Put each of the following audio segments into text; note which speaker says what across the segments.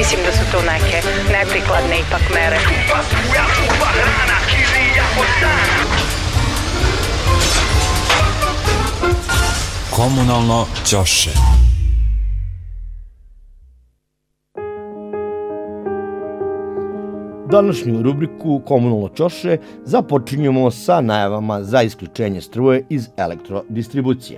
Speaker 1: Mislim da su to neke neprikladne ipak mere.
Speaker 2: Komunalno ćoše.
Speaker 3: Današnju rubriku Komunalno ćoše započinjemo sa najavama za isključenje struje iz elektrodistribucije.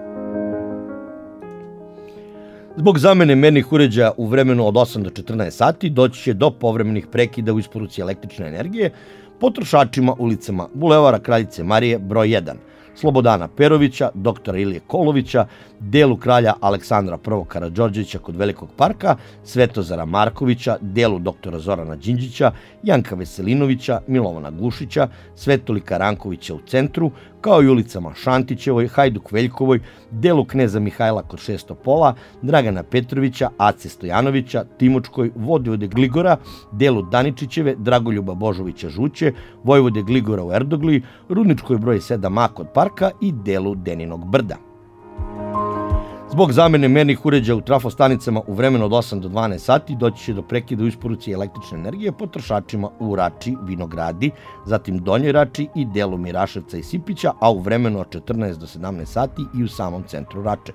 Speaker 3: Zbog zamene mernih uređaja u vremenu od 8 do 14 sati doći će do povremenih prekida u isporuci električne energije potrošačima ulicama Bulevara Kraljice Marije broj 1, Slobodana Perovića, doktora Ilije Kolovića, delu kralja Aleksandra I. Karađorđevića kod Velikog parka, Svetozara Markovića, delu doktora Zorana Đinđića, Janka Veselinovića, Milovana Gušića, Svetolika Rankovića u centru, kao i ulicama Šantićevoj, Hajduk Veljkovoj, delu kneza Mihajla kod Šestopola, Dragana Petrovića, Ace Stojanovića, Timočkoj, Vojvode Gligora, delu Daničićeve, Dragoljuba Božovića Žuće, Vojvode Gligora u Erdogli, Rudničkoj broj 7a kod parka i delu Deninog brda. Zbog zamene mernih uređaja u trafostanicama u vremenu od 8 do 12 sati doći će do prekida u isporuci električne energije potrošačima u Rači, Vinogradi, zatim Donjoj Rači i delu Miraševca i Sipića, a u vremenu od 14 do 17 sati i u samom centru Rače.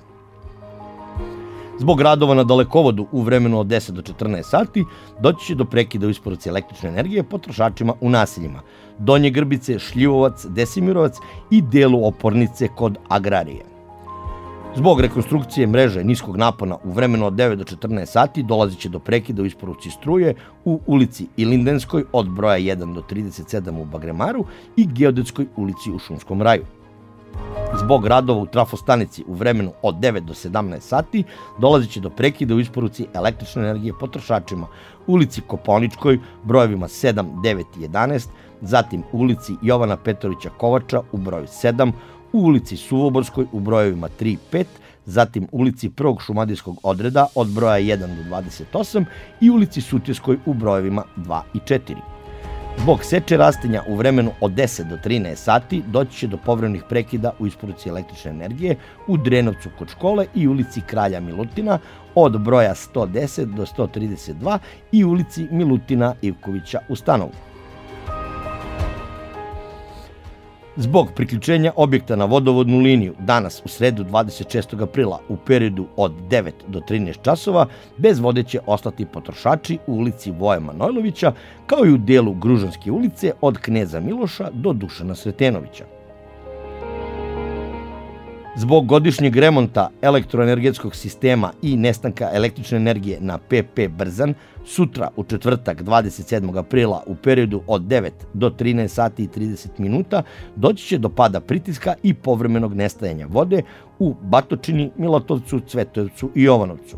Speaker 3: Zbog radova na dalekovodu u vremenu od 10 do 14 sati doći će do prekida u isporuci električne energije potrošačima u naseljima Donje Grbice, Šljivovac, Desimirovac i delu Opornice kod Agrarije. Zbog rekonstrukcije mreže niskog napona u vremenu od 9 do 14 sati dolazit će do prekida u isporuci struje u ulici Ilindenskoj od broja 1 do 37 u Bagremaru i Geodetskoj ulici u Šumskom raju. Zbog radova u trafostanici u vremenu od 9 do 17 sati dolazit će do prekida u isporuci električne energije potrošačima u ulici Kopaoničkoj brojevima 7, 9 i 11, zatim u ulici Jovana Petrovića Kovača u broju 7, u ulici Suvoborskoj u brojevima 3 i 5, zatim ulici Prvog šumadijskog odreda od broja 1 do 28 i ulici Sutjeskoj u brojevima 2 i 4. Zbog seče rastinja u vremenu od 10 do 13 sati doći će do povremenih prekida u isporuci električne energije u Drenovcu kod škole i ulici Kralja Milutina od broja 110 do 132 i ulici Milutina Ivkovića u Stanovu. Zbog priključenja objekta na vodovodnu liniju danas u sredu 26. aprila u periodu od 9 do 13 časova bez vode će ostati potrošači u ulici Voje Manojlovića kao i u delu Gružanske ulice od Kneza Miloša do Dušana Sretenovića. Zbog godišnjeg remonta elektroenergetskog sistema i nestanka električne energije na PP Brzan, sutra u četvrtak 27. aprila u periodu od 9 do 13 sati i 30 minuta doći će do pada pritiska i povremenog nestajanja vode u Batočini, Milatovcu, Cvetojevcu i Jovanovcu.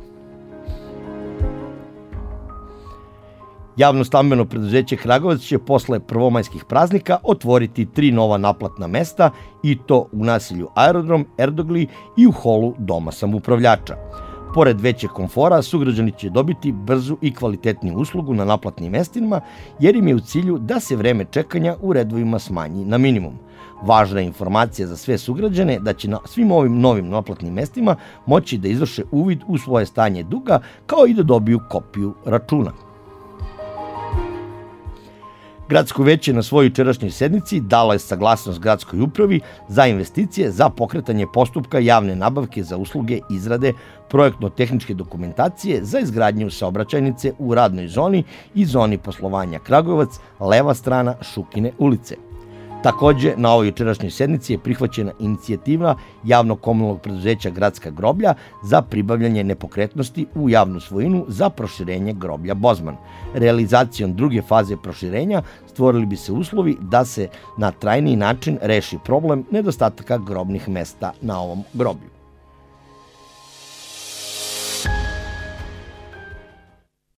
Speaker 3: Javno stambeno preduzeće Kragujevac će posle prvomajskih praznika otvoriti 3 nova naplatna mesta i to u naselju Aerodrom, Erdogli i u holu Doma samoupravljača. Pored većeg komfora, sugrađani će dobiti brzu i kvalitetniju uslugu na naplatnim mestima, jer im je u cilju da se vreme čekanja u redovima smanji na minimum. Važna je informacija za sve sugrađane da će na svim ovim novim naplatnim mestima moći da izvrše uvid u svoje stanje duga, kao i da dobiju kopiju računa. Gradsko veće na svojoj jučerašnjoj sednici dalo je saglasnost gradskoj upravi za investicije za pokretanje postupka javne nabavke za usluge izrade projektno-tehničke dokumentacije za izgradnju saobraćajnice u radnoj zoni i zoni poslovanja Kragujevac, leva strana Šukine ulice. Takođe, na ovoj jučerašnjoj sednici je prihvaćena inicijativa javnog komunalnog preduzeća Gradska groblja za pribavljanje nepokretnosti u javnu svojinu za proširenje groblja Bozman. Realizacijom druge faze proširenja stvorili bi se uslovi da se na trajniji način reši problem nedostataka grobnih mesta na ovom groblju.